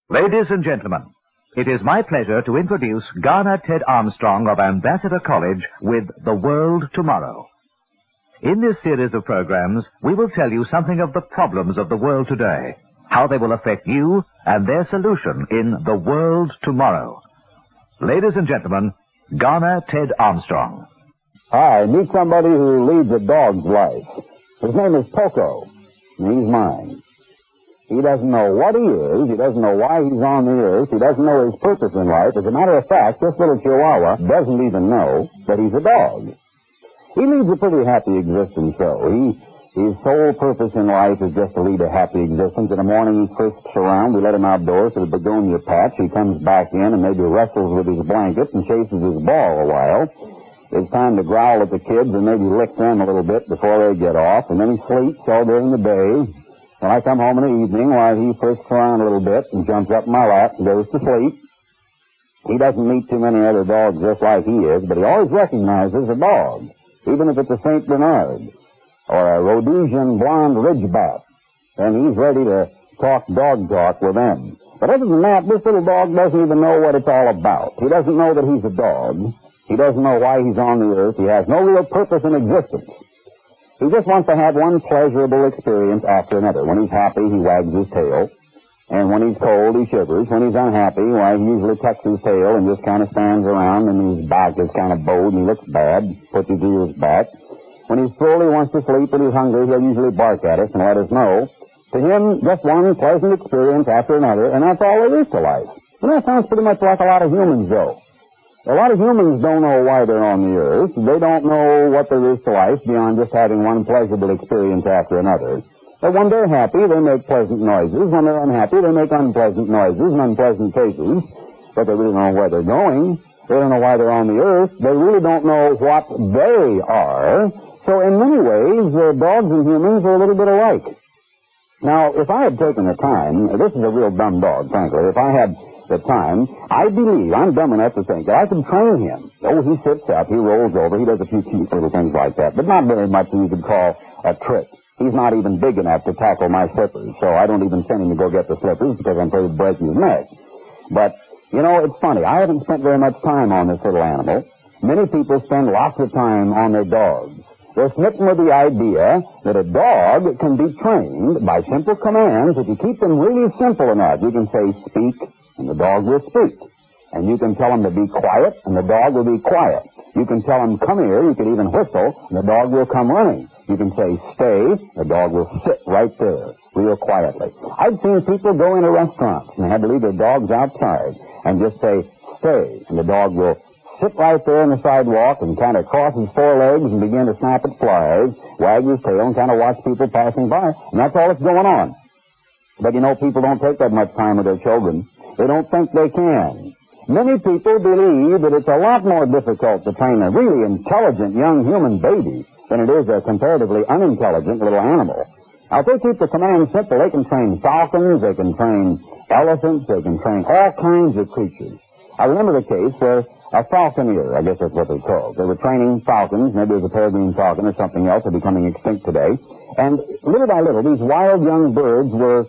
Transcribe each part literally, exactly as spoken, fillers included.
Ladies and gentlemen, it is my pleasure to introduce Garner Ted Armstrong of Ambassador College with The World Tomorrow. In this series of programs, we will tell you something of the problems of the world today, how they will affect you, and their solution in The World Tomorrow. Ladies and gentlemen, Garner Ted Armstrong. Hi, meet somebody who leads a dog's life. His name is Poco, and he's mine. He doesn't know what he is. He doesn't know why he's on the earth. He doesn't know his purpose in life. As a matter of fact, this little Chihuahua doesn't even know that he's a dog. He leads a pretty happy existence, though. He, his sole purpose in life is just to lead a happy existence. In the morning, he frisks around. We let him outdoors to the begonia patch. He comes back in and maybe wrestles with his blanket and chases his ball a while. It's time to growl at the kids and maybe lick them a little bit before they get off. And then he sleeps all during the day. When I come home in the evening, while he frisks around a little bit and jumps up in my lap and goes to sleep. He doesn't meet too many other dogs just like he is, but he always recognizes a dog, even if it's a Saint Bernard or a Rhodesian blonde ridgeback, and he's ready to talk dog talk with them. But other than that, this little dog doesn't even know what it's all about. He doesn't know that he's a dog. He doesn't know why he's on the earth. He has no real purpose in existence. He just wants to have one pleasurable experience after another. When he's happy, he wags his tail. And when he's cold, he shivers. When he's unhappy, why, he usually tucks his tail and just kind of stands around, and his back is kind of bowed and he looks bad, puts his ears back. When he's full, he wants to sleep. When he's hungry, he'll usually bark at us and let us know. To him, just one pleasant experience after another, and that's all there is to life. And that sounds pretty much like a lot of humans, though. A lot of humans don't know why they're on the earth. They don't know what there is to life beyond just having one pleasurable experience after another. But when they're happy, they make pleasant noises. When they're unhappy, they make unpleasant noises and unpleasant faces. But they really don't know where they're going. They don't know why they're on the earth. They really don't know what they are. So in many ways, uh, dogs and humans are a little bit alike. Now, if I had taken the time, this is a real dumb dog, frankly, if I had the time, I believe, I'm dumb enough to think that I could train him. Oh, he sits up, he rolls over, he does a few cute little things like that, but not very much that you could call a trick. He's not even big enough to tackle my slippers, so I don't even send him to go get the slippers because I'm afraid of breaking his neck. But, you know, it's funny, I haven't spent very much time on this little animal. Many people spend lots of time on their dogs. They're smitten with the idea that a dog can be trained by simple commands. If you keep them really simple enough, you can say, speak, and the dog will speak. And you can tell him to be quiet, and the dog will be quiet. You can tell him, come here, you can even whistle, and the dog will come running. You can say, stay, the dog will sit right there, real quietly. I've seen people go into restaurants, and they had to leave their dogs outside, and just say, stay, and the dog will sit right there on the sidewalk and kind of cross his forelegs and begin to snap at flies, wag his tail, and kind of watch people passing by. And that's all that's going on. But, you know, people don't take that much time with their children. They don't think they can. Many people believe that it's a lot more difficult to train a really intelligent young human baby than it is a comparatively unintelligent little animal. Now, if they keep the command simple, they can train falcons, they can train elephants, they can train all kinds of creatures. I remember the case where a falconer, I guess that's what they're called. They were training falcons, maybe it was a peregrine falcon or something else, they're becoming extinct today. And little by little, these wild young birds were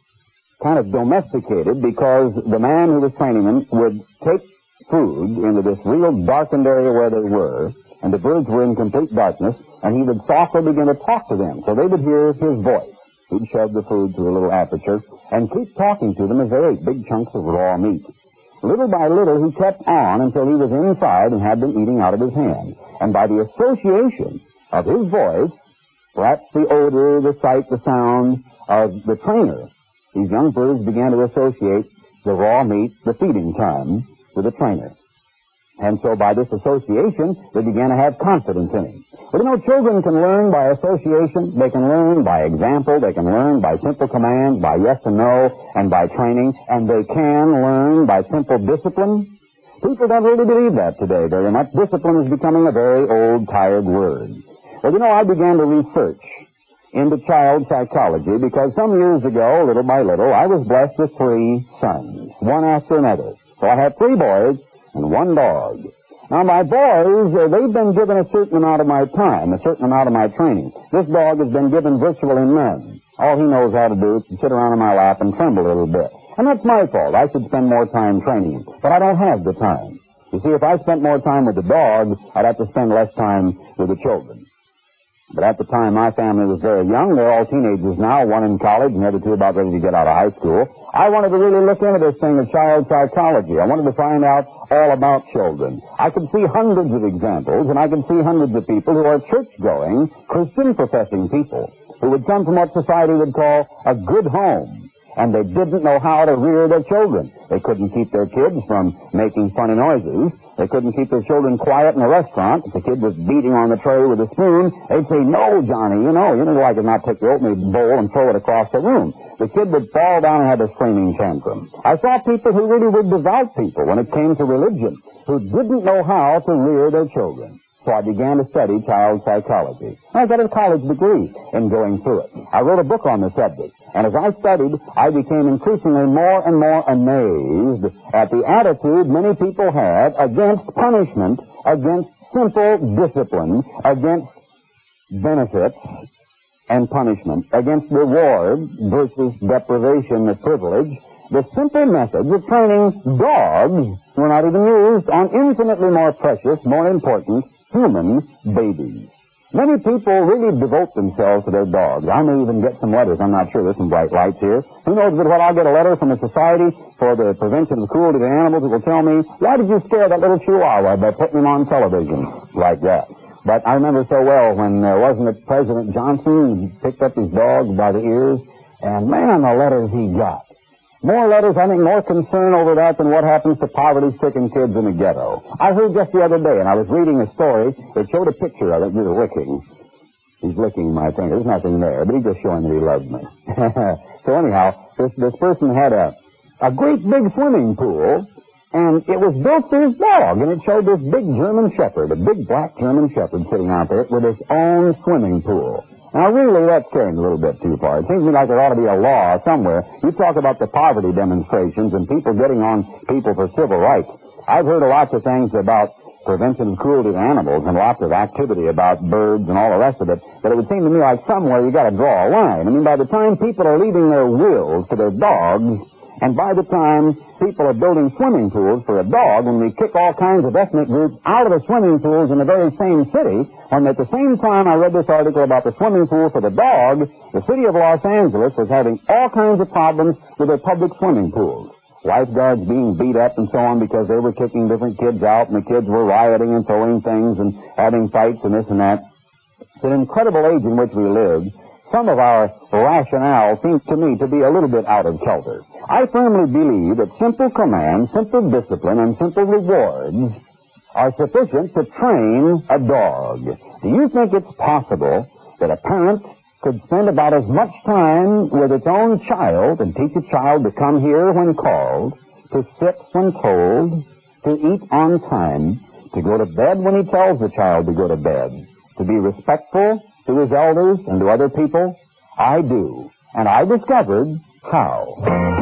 kind of domesticated because the man who was training them would take food into this real darkened area where they were, and the birds were in complete darkness, and he would softly begin to talk to them so they would hear his voice. He'd shove the food through a little aperture and keep talking to them as they ate big chunks of raw meat. Little by little, he kept on until he was inside and had them eating out of his hand. And by the association of his voice, perhaps the odor, the sight, the sound of the trainer, these young birds began to associate the raw meat, the feeding time, with the trainer. And so by this association, they began to have confidence in him. Well, you know, children can learn by association. They can learn by example. They can learn by simple commands, by yes and no, and by training. And they can learn by simple discipline. People don't really believe that today very much. Discipline is becoming a very old, tired word. Well, you know, I began to research into child psychology because some years ago, little by little, I was blessed with three sons, one after another. So I have three boys and one dog. Now, my boys, uh, they've been given a certain amount of my time, a certain amount of my training. This dog has been given virtually none. All he knows how to do is to sit around in my lap and tremble a little bit. And that's my fault. I should spend more time training, but I don't have the time. You see, if I spent more time with the dogs, I'd have to spend less time with the children. But at the time, my family was very young. They're all teenagers now, one in college and the other two about ready to get out of high school. I wanted to really look into this thing of child psychology. I wanted to find out all about children. I could see hundreds of examples, and I could see hundreds of people who are church-going, Christian-professing people, who would come from what society would call a good home. And they didn't know how to rear their children. They couldn't keep their kids from making funny noises. They couldn't keep their children quiet in a restaurant. If the kid was beating on the tray with a spoon, they'd say, "No, Johnny, you know, you know, like to not take the oatmeal bowl and throw it across the room." The kid would fall down and have a screaming tantrum. I saw people who really were devout people when it came to religion, who didn't know how to rear their children. So I began to study child psychology. I got a college degree in going through it. I wrote a book on the subject. And as I studied, I became increasingly more and more amazed at the attitude many people had against punishment, against simple discipline, against benefits and punishment, against reward versus deprivation of privilege. The simple methods of training dogs were not even used on infinitely more precious, more important human babies. Many people really devote themselves to their dogs. I may even get some letters. I'm not sure. There's some bright lights here. Who knows but what I'll get a letter from a society for the prevention of cruelty to animals that will tell me, "Why did you scare that little chihuahua by putting him on television?" Like that. But I remember so well when, uh, wasn't it President Johnson picked up his dog by the ears? And man, the letters he got. More letters, I think, more concern over that than what happens to poverty-stricken kids in the ghetto. I heard just the other day, and I was reading a story that showed a picture of it. He was licking. He's licking my finger. There's nothing there, but he's just showing that he loves me. So anyhow, this, this person had a, a great big swimming pool, and it was built for his dog, and it showed this big German shepherd, a big black German shepherd sitting out there with his own swimming pool. Now, really, that's carrying a little bit too far. It seems to me like there ought to be a law somewhere. You talk about the poverty demonstrations and people getting on people for civil rights. I've heard lots of things about prevention of cruelty to animals and lots of activity about birds and all the rest of it, but it would seem to me like somewhere you got to draw a line. I mean, by the time people are leaving their wills to their dogs, and by the time people are building swimming pools for a dog, when we kick all kinds of ethnic groups out of the swimming pools in the very same city, when at the same time I read this article about the swimming pool for the dog, the city of Los Angeles was having all kinds of problems with their public swimming pools. Lifeguards being beat up and so on because they were kicking different kids out, and the kids were rioting and throwing things and having fights and this and that. It's an incredible age in which we live. Some of our rationale seems to me to be a little bit out of kilter. I firmly believe that simple commands, simple discipline, and simple rewards are sufficient to train a dog. Do you think it's possible that a parent could spend about as much time with its own child and teach a child to come here when called, to sit when told, to eat on time, to go to bed when he tells the child to go to bed, to be respectful to his elders and to other people? I do. And I discovered how.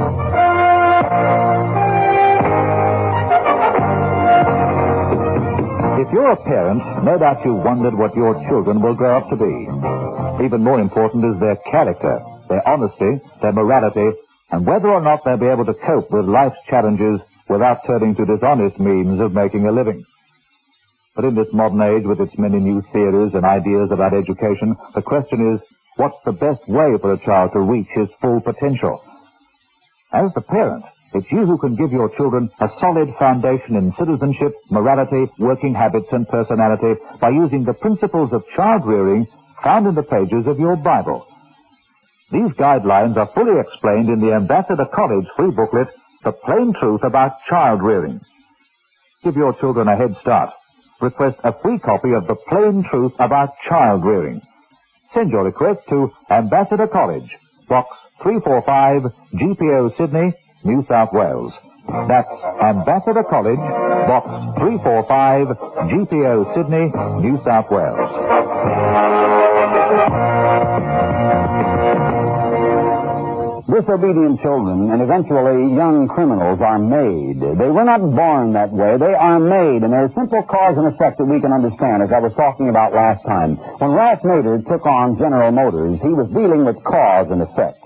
If you're a parent, no doubt you've wondered what your children will grow up to be. Even more important is their character, their honesty, their morality, and whether or not they'll be able to cope with life's challenges without turning to dishonest means of making a living. But in this modern age, with its many new theories and ideas about education, the question is, what's the best way for a child to reach his full potential? As the parent, it's you who can give your children a solid foundation in citizenship, morality, working habits, and personality by using the principles of child rearing found in the pages of your Bible. These guidelines are fully explained in the Ambassador College free booklet, The Plain Truth About Child Rearing. Give your children a head start. Request a free copy of The Plain Truth About Child Rearing. Send your request to Ambassador College, Box three forty-five, G P O, Sydney, New South Wales. That's Ambassador College, Box three forty-five, G P O, Sydney, New South Wales. Disobedient children and eventually young criminals are made. They were not born that way. They are made, and there's simple cause and effect that we can understand, as I was talking about last time. When Ralph Nader took on General Motors, he was dealing with cause and effect.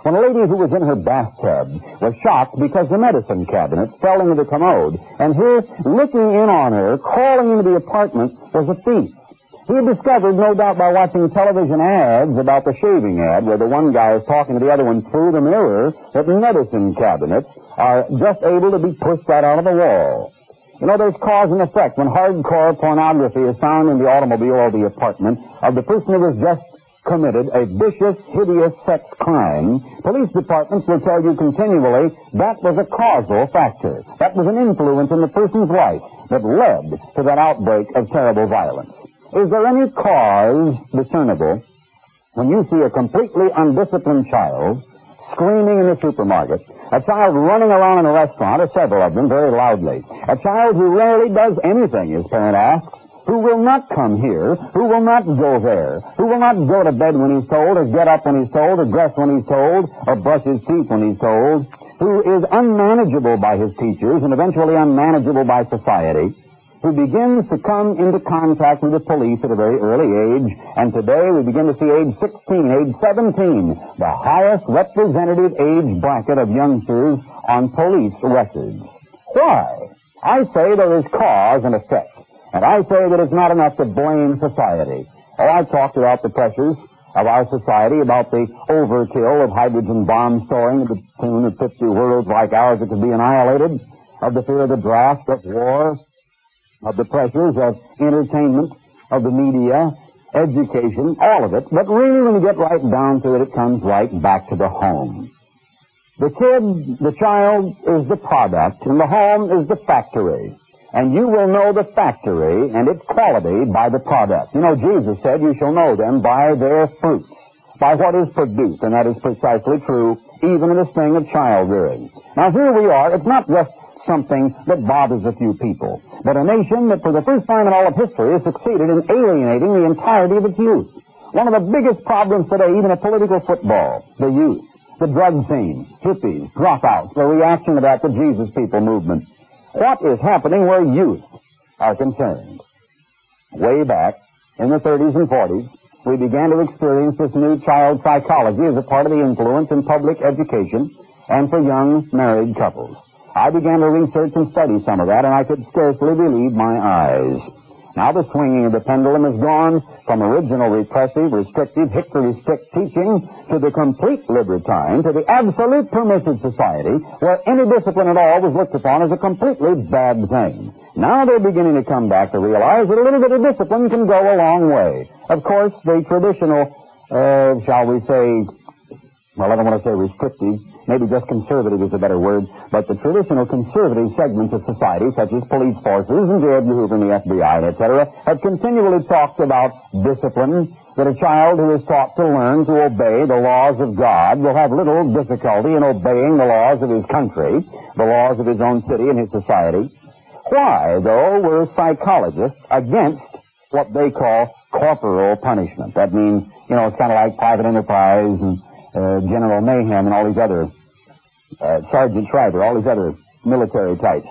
When a lady who was in her bathtub was shocked because the medicine cabinet fell into the commode, and here, looking in on her, crawling into the apartment, was a thief. He had discovered, no doubt by watching television ads about the shaving ad, where the one guy is talking to the other one through the mirror, that medicine cabinets are just able to be pushed right out of the wall. You know, there's cause and effect when hardcore pornography is found in the automobile or the apartment of the person who has just committed a vicious, hideous sex crime. Police departments will tell you continually that was a causal factor. That was an influence in the person's life that led to that outbreak of terrible violence. Is there any cause discernible when you see a completely undisciplined child screaming in the supermarket, a child running around in a restaurant, or several of them, very loudly, a child who rarely does anything, his parent asks, who will not come here, who will not go there, who will not go to bed when he's told, or get up when he's told, or dress when he's told, or brush his teeth when he's told, who is unmanageable by his teachers and eventually unmanageable by society, who begins to come into contact with the police at a very early age, and today we begin to see age sixteen, age seventeen, the highest representative age bracket of youngsters on police records. Why? I say there is cause and effect. And I say that it's not enough to blame society. Oh, I've talked about the pressures of our society, about the overkill of hydrogen bomb storing to the tune of fifty worlds like ours that could be annihilated, of the fear of the draft, of war, of the pressures of entertainment, of the media, education, all of it. But really, when you get right down to it, it comes right back to the home. The kid, the child, is the product, and the home is the factory. And you will know the factory and its quality by the product. You know, Jesus said, you shall know them by their fruits, by what is produced. And that is precisely true even in this thing of child rearing. Now, here we are. It's not just something that bothers a few people, but a nation that for the first time in all of history has succeeded in alienating the entirety of its youth. One of the biggest problems today, even in political football, the youth, the drug scene, hippies, dropouts, the reaction to that, the Jesus People movement. What is happening where youth are concerned? Way back in the thirties and forties, we began to experience this new child psychology as a part of the influence in public education and for young married couples. I began to research and study some of that, and I could scarcely believe my eyes. Now the swinging of the pendulum has gone from original repressive, restrictive, hickory-stick teaching to the complete libertine, to the absolute permissive society, where any discipline at all was looked upon as a completely bad thing. Now they're beginning to come back to realize that a little bit of discipline can go a long way. Of course, the traditional, uh, shall we say, well, I don't want to say restrictive, maybe just conservative is a better word, but the traditional conservative segments of society, such as police forces and J Edgar Hoover and the F B I, et cetera, have continually talked about discipline, that a child who is taught to learn to obey the laws of God will have little difficulty in obeying the laws of his country, the laws of his own city and his society. Why, though, were psychologists against what they call corporal punishment? That means, you know, it's kind of like private enterprise and Uh, General Mayhem and all these other, uh, Sergeant Schreiber, all these other military types.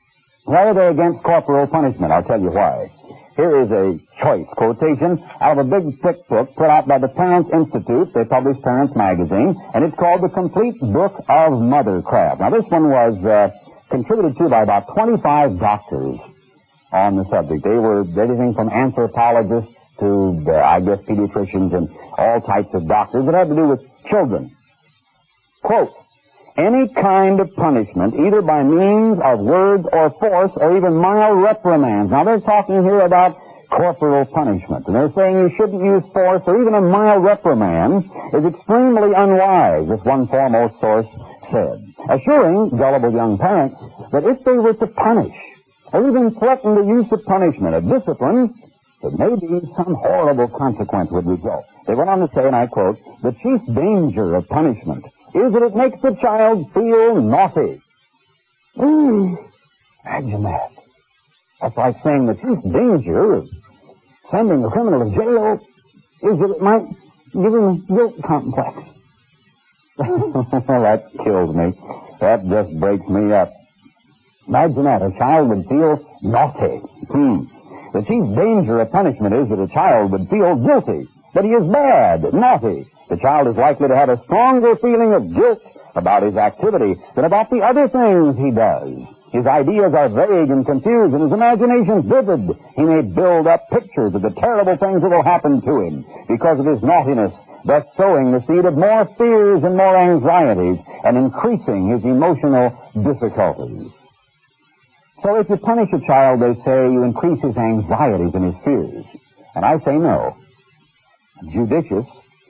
Why are they against corporal punishment? I'll tell you why. Here is a choice quotation out of a big thick book put out by the Parents Institute. They publish Parents Magazine, and it's called The Complete Book of Mothercraft. Now, this one was uh, contributed to by about twenty-five doctors on the subject. They were everything from anthropologists to, uh, I guess, pediatricians and all types of doctors that had to do with children. Quote, any kind of punishment, either by means of words or force or even mild reprimands. Now, they're talking here about corporal punishment, and they're saying you shouldn't use force or even a mild reprimand is extremely unwise, as one foremost source said, assuring gullible young parents that if they were to punish or even threaten the use of punishment, of discipline, that maybe some horrible consequence would result. They went on to say, and I quote, the chief danger of punishment is that it makes the child feel naughty. Ooh, imagine that. That's like saying the chief danger of sending a criminal to jail is that it might give him a guilt complex. That kills me. That just breaks me up. Imagine that. A child would feel naughty. Hmm. The chief danger of punishment is that a child would feel guilty. but he is bad, naughty. The child is likely to have a stronger feeling of guilt about his activity than about the other things he does. His ideas are vague and confused, and his imagination vivid. He may build up pictures of the terrible things that will happen to him because of his naughtiness, thus sowing the seed of more fears and more anxieties and increasing his emotional difficulties. So if you punish a child, they say, you increase his anxieties and his fears. And I say no. Judicious,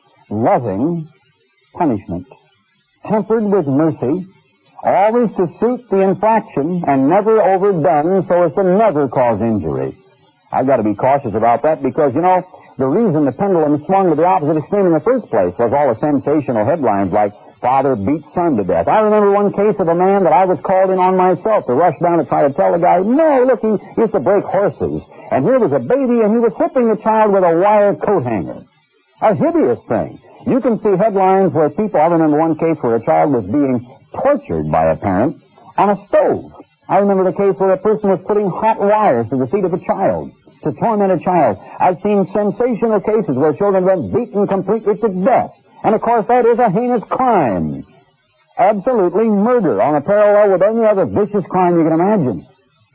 loving punishment, tempered with mercy, always to suit the infraction and never overdone so as to never cause injury. I've got to be cautious about that because, you know, the reason the pendulum swung to the opposite extreme in the first place was all the sensational headlines like father beats son to death. I remember one case of a man that I was called in on myself to rush down and try to tell the guy, no, look, he used to break horses. And here was a baby and he was whipping the child with a wire coat hanger. A hideous thing. You can see headlines where people, I remember one case where a child was being tortured by a parent on a stove. I remember the case where a person was putting hot wires to the feet of a child to torment a child. I've seen sensational cases where children have been beaten completely to death. And of course that is a heinous crime. Absolutely murder on a parallel with any other vicious crime you can imagine.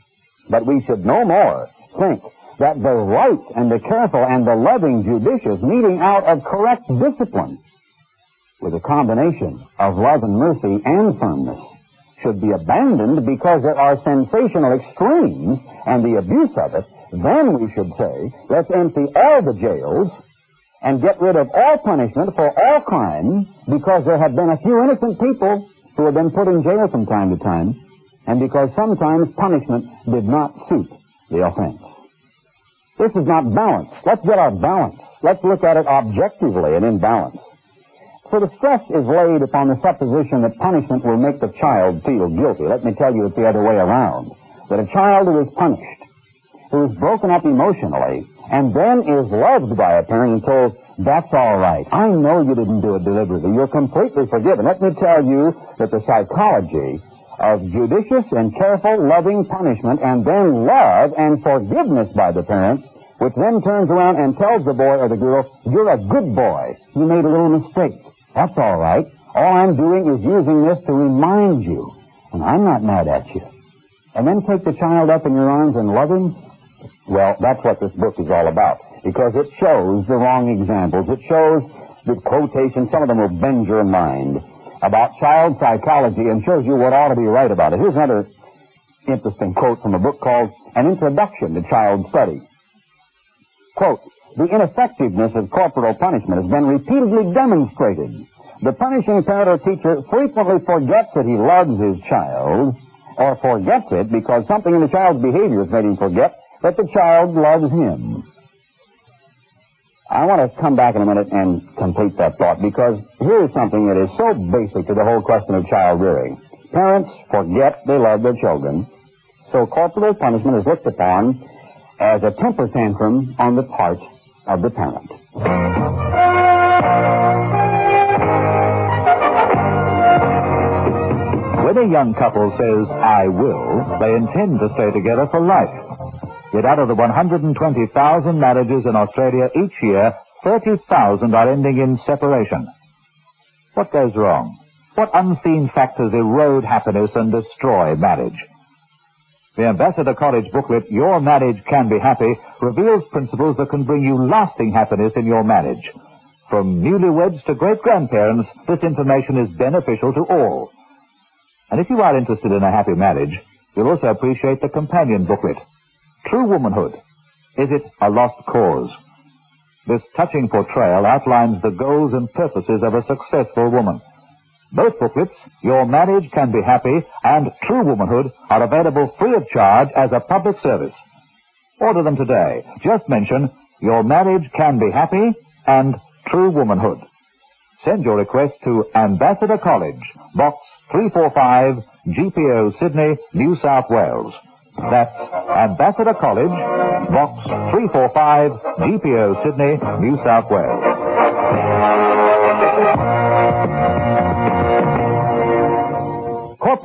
But we should no more think that the right and the careful and the loving judicious meeting out of correct discipline with a combination of love and mercy and firmness should be abandoned because there are sensational extremes and the abuse of it. Then we should say, let's empty all the jails and get rid of all punishment for all crime because there have been a few innocent people who have been put in jail from time to time and because sometimes punishment did not suit the offense. This is not balance. Let's get our balance. Let's look at it objectively and in balance. So the stress is laid upon the supposition that punishment will make the child feel guilty. Let me tell you it's the other way around. That a child who is punished, who is broken up emotionally, and then is loved by a parent and told, that's all right. I know you didn't do it deliberately. You're completely forgiven. Let me tell you that the psychology of judicious and careful, loving punishment and then love and forgiveness by the parent, which then turns around and tells the boy or the girl, you're a good boy. You made a little mistake. That's all right. All I'm doing is using this to remind you, and I'm not mad at you. And then take the child up in your arms and love him. Well, that's what this book is all about, because it shows the wrong examples. It shows the quotations, some of them will bend your mind, about child psychology and shows you what ought to be right about it. Here's another interesting quote from a book called An Introduction to Child Study. Quote, the ineffectiveness of corporal punishment has been repeatedly demonstrated. The punishing parent or teacher frequently forgets that he loves his child, or forgets it because something in the child's behavior has made him forget that the child loves him. I want to come back in a minute and complete that thought, because here's something that is so basic to the whole question of child rearing. Parents forget they love their children, so corporal punishment is looked upon as a temper tantrum on the part of the parent. When a young couple says, I will, they intend to stay together for life. Yet out of the one hundred twenty thousand marriages in Australia each year, thirty thousand are ending in separation. What goes wrong? What unseen factors erode happiness and destroy marriage? The Ambassador College booklet, Your Marriage Can Be Happy, reveals principles that can bring you lasting happiness in your marriage. From newlyweds to great-grandparents, this information is beneficial to all. And if you are interested in a happy marriage, you'll also appreciate the companion booklet, True Womanhood. Is it a lost cause? This touching portrayal outlines the goals and purposes of a successful woman. Both booklets, Your Marriage Can Be Happy and True Womanhood, are available free of charge as a public service. Order them today. Just mention Your Marriage Can Be Happy and True Womanhood. Send your request to Ambassador College, Box three forty-five, G P O, Sydney, New South Wales. That's Ambassador College, Box three forty-five, G P O, Sydney, New South Wales. Corporal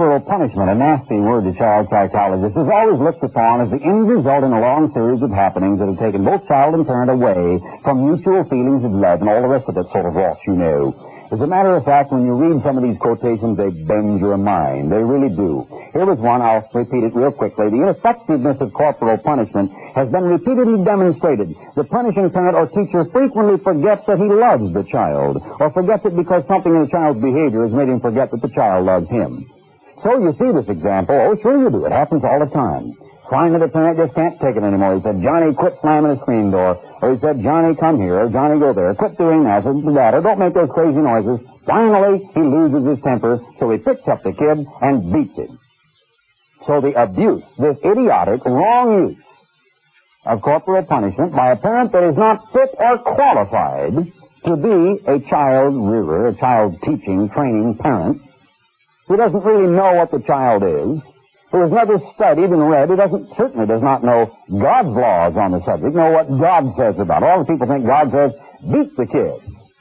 Corporal punishment, a nasty word to child psychologists, is always looked upon as the end result in a long series of happenings that have taken both child and parent away from mutual feelings of love and all the rest of that sort of rot, you know. As a matter of fact, when you read some of these quotations, they bend your mind. They really do. Here was one, I'll repeat it real quickly. The ineffectiveness of corporal punishment has been repeatedly demonstrated. The punishing parent or teacher frequently forgets that he loves the child, or forgets it because something in the child's behavior has made him forget that the child loves him. So you see this example. Oh, sure you do. It happens all the time. Finally, the parent just can't take it anymore. He said, Johnny, quit slamming the screen door. Or he said, Johnny, come here. Or Johnny, go there. Quit doing that. Or that. Or don't make those crazy noises. Finally, he loses his temper, so he picks up the kid and beats him. So the abuse, this idiotic, wrong use of corporal punishment by a parent that is not fit or qualified to be a child rearer, a child teaching, training parent, who doesn't really know what the child is, who has never studied and read, who doesn't, certainly does not know God's laws on the subject, know what God says about it. All the people think God says, beat the kid.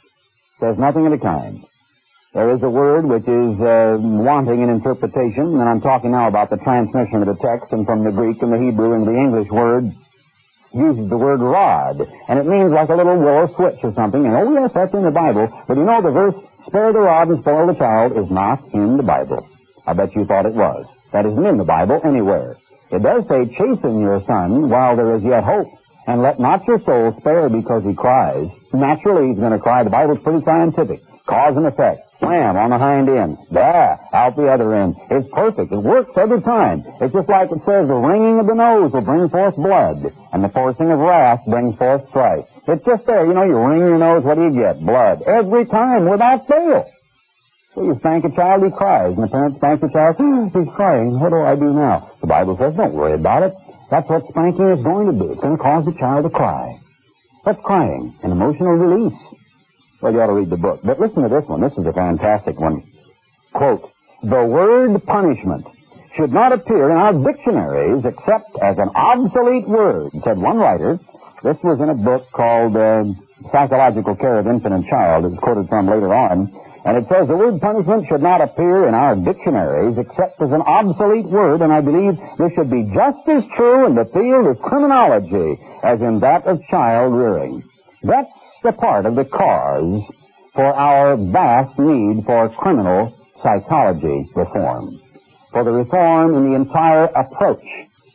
Says nothing of the kind. There is a word which is uh, wanting in interpretation, and I'm talking now about the transmission of the text, and from the Greek and the Hebrew into the English word, uses the word rod, and it means like a little willow switch or something, and oh yes, that's in the Bible, but you know the verse, spare the rod and spoil the child, is not in the Bible. I bet you thought it was. That isn't in the Bible anywhere. It does say, chasten your son while there is yet hope, and let not your soul spare because he cries. Naturally, he's going to cry. The Bible's pretty scientific. Cause and effect. Slam on the hind end. There, out the other end. It's perfect. It works every time. It's just like it says, the wringing of the nose will bring forth blood, and the forcing of wrath brings forth strife. It's just there. You know, you wring your nose, what do you get? Blood. Every time, without fail. So you spank a child, he cries, and the parent spanks the child, oh, he's crying, what do I do now? The Bible says, don't worry about it. That's what spanking is going to do. It's going to cause the child to cry. What's crying? An emotional release. Well, you ought to read the book. But listen to this one. This is a fantastic one. Quote, the word punishment should not appear in our dictionaries except as an obsolete word, said one writer. This was in a book called uh, Psychological Care of Infant and Child. It was quoted from later on. And it says the word punishment should not appear in our dictionaries except as an obsolete word, and I believe this should be just as true in the field of criminology as in that of child rearing. That's the part of the cause for our vast need for criminal psychology reform, for the reform in the entire approach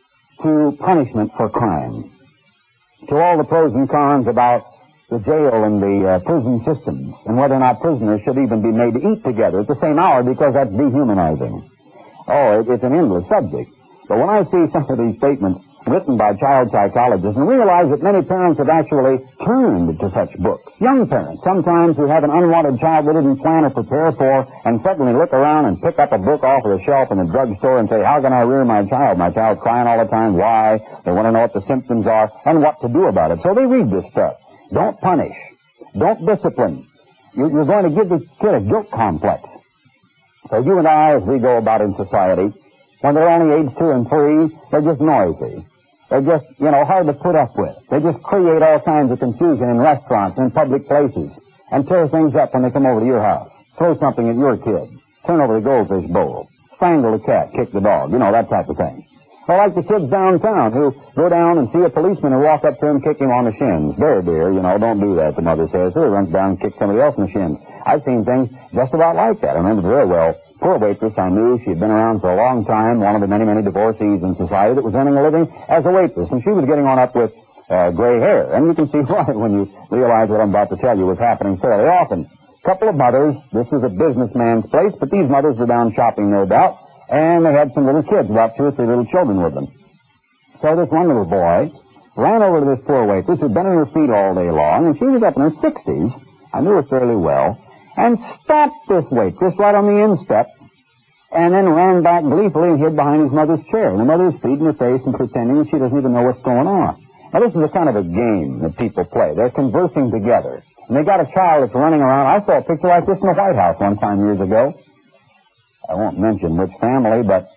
to punishment for crime, to all the pros and cons about the jail and the uh, prison systems, and whether or not prisoners should even be made to eat together at the same hour because that's dehumanizing. Oh, it, it's an endless subject. But when I see some of these statements written by child psychologists and realize that many parents have actually turned to such books, young parents, sometimes who have an unwanted child they didn't plan or prepare for, and suddenly look around and pick up a book off of the shelf in the drugstore and say, how can I rear my child? My child's crying all the time. Why? They want to know what the symptoms are and what to do about it. So they read this stuff. Don't punish. Don't discipline. You're going to give the kid a guilt complex. So you and I, as we go about in society, when they're only age two and three, they're just noisy. They're just, you know, hard to put up with. They just create all kinds of confusion in restaurants and public places and tear things up when they come over to your house. Throw something at your kid. Turn over the goldfish bowl. Strangle the cat. Kick the dog. You know, that type of thing. Or like the kids downtown who go down and see a policeman and walk up to him, kick him on the shins. There, dear, you know, don't do that, the mother says. So he runs down and kicks somebody else in the shins. I've seen things just about like that. I remember very well. Poor waitress I knew. She had been around for a long time, one of the many, many divorcees in society that was earning a living as a waitress. And she was getting on up with uh, gray hair. And you can see why when you realize what I'm about to tell you was happening fairly often. A couple of mothers. This was a businessman's place, but these mothers were down shopping, no doubt. And they had some little kids, about two or three little children with them. So this one little boy ran over to this poor waitress who'd been on her feet all day long, and she was up in her sixties, I knew her fairly well, and stopped this waitress right on the instep, and then ran back gleefully and hid behind his mother's chair. And the mother's feeding her face and pretending that she doesn't even know what's going on. Now this is a kind of a game that people play. They're conversing together. And they got a child that's running around. I saw a picture like this in the White House one time years ago. I won't mention which family, but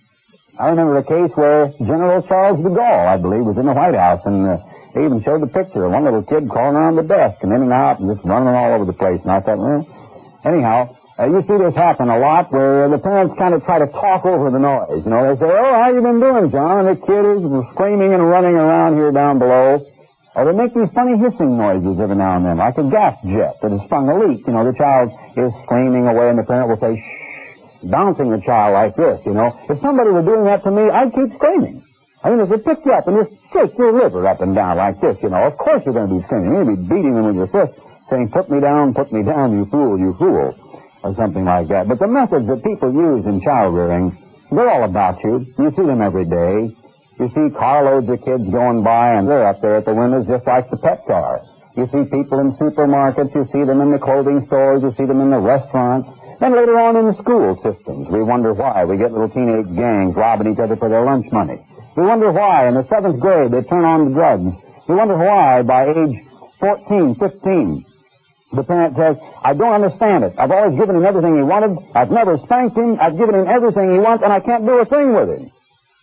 I remember a case where General Charles de Gaulle, I believe, was in the White House, and uh, they even showed the picture of one little kid crawling around the desk and in and out and just running all over the place. And I thought, well, anyhow, Uh, you see this happen a lot where the parents kind of try to talk over the noise. You know, they say, oh, how you been doing, John? And the kid is screaming and running around here down below. Or they make these funny hissing noises every now and then, like a gas jet that has sprung a leak. You know, the child is screaming away and the parent will say, shh, bouncing the child like this, you know. If somebody were doing that to me, I'd keep screaming. I mean, if they picked you up and just shake your liver up and down like this, you know, of course you're going to be screaming. You're going to be beating them with your fist, saying, put me down, put me down, you fool, you fool, or something like that. But the methods that people use in child rearing, they're all about you. You see them every day. You see carloads of kids going by, and they're up there at the windows just like the pet car. You see people in supermarkets. You see them in the clothing stores. You see them in the restaurants. Then later on in the school systems, we wonder why we get little teenage gangs robbing each other for their lunch money. We wonder why in the seventh grade they turn on the drugs. We wonder why by age fourteen, fifteen, the parent says, I don't understand it. I've always given him everything he wanted. I've never spanked him. I've given him everything he wants, and I can't do a thing with him.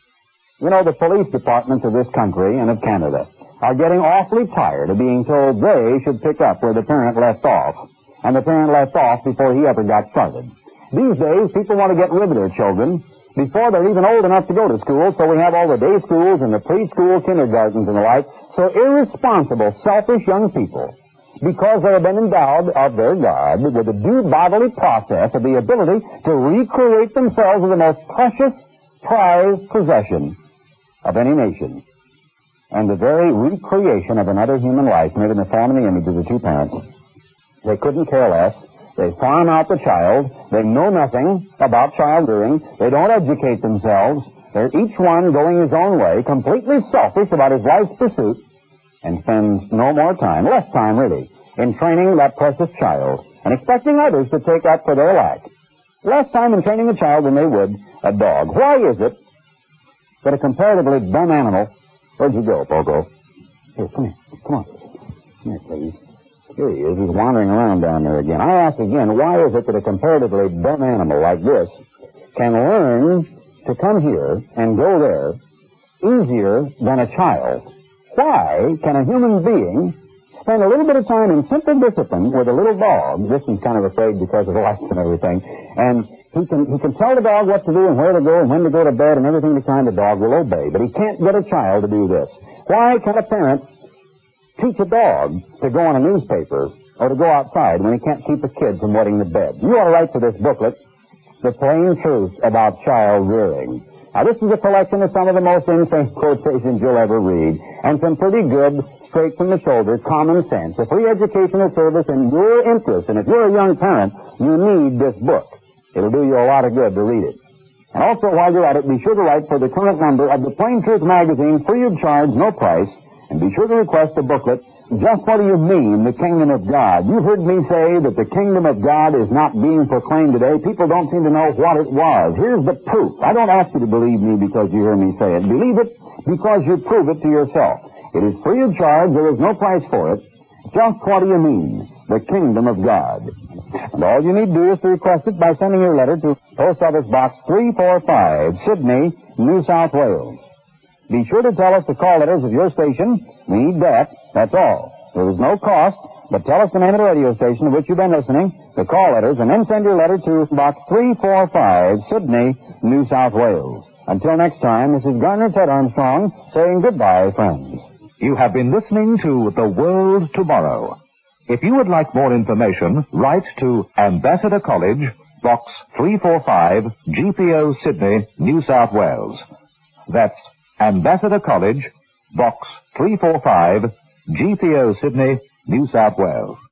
You know, the police departments of this country and of Canada are getting awfully tired of being told they should pick up where the parent left off, and the parent left off before he ever got started. These days, people want to get rid of their children before they're even old enough to go to school, so we have all the day schools and the preschool kindergartens and the like. So irresponsible, selfish young people, because they have been endowed of their God with a due bodily process of the ability to recreate themselves with the most precious, prized possession of any nation, and the very recreation of another human life made in the form and the image of the two parents. They couldn't care less. They farm out the child. They know nothing about child rearing. They don't educate themselves. They're each one going his own way, completely selfish about his life's pursuit, and spends no more time, less time really, in training that precious child, and expecting others to take up for their lack. Less time in training a child than they would a dog. Why is it that a comparatively dumb animal... Where'd you go, Poco? Here, come here. Come on. Come here, please. Here he is. He's wandering around down there again. I ask again, why is it that a comparatively dumb animal like this can learn to come here and go there easier than a child? Why can a human being spend a little bit of time in simple discipline with a little dog? This one's kind of afraid because of the lights and everything. And he can he can tell the dog what to do and where to go and when to go to bed and everything the kind the dog will obey. But he can't get a child to do this. Why can a parent teach a dog to go on a newspaper or to go outside when he can't keep a kid from wetting the bed? You ought to write for this booklet, The Plain Truth About Child Rearing. Now, this is a collection of some of the most insane quotations you'll ever read, and some pretty good, straight from the shoulder, common sense, a free educational service in your interest. And if you're a young parent, you need this book. It'll do you a lot of good to read it. And also, while you're at it, be sure to write for the current number of the Plain Truth magazine, free of charge, no price, and be sure to request a booklet, Just What Do You Mean, the Kingdom of God? You've heard me say that the Kingdom of God is not being proclaimed today. People don't seem to know what it was. Here's the proof. I don't ask you to believe me because you hear me say it. Believe it because you prove it to yourself. It is free of charge. There is no price for it. Just What Do You Mean, the Kingdom of God? And all you need to do is to request it by sending your letter to Post Office Box three forty-five, Sydney, New South Wales. Be sure to tell us the call letters of your station. We need that. That's all. There is no cost, but tell us the name of the radio station to which you've been listening, the call letters, and then send your letter to Box three forty-five, Sydney, New South Wales. Until next time, this is Garner Ted Armstrong saying goodbye, friends. You have been listening to The World Tomorrow. If you would like more information, write to Ambassador College, Box three forty-five, G P O, Sydney, New South Wales. That's Ambassador College, Box three forty-five, G P O, Sydney, New South Wales.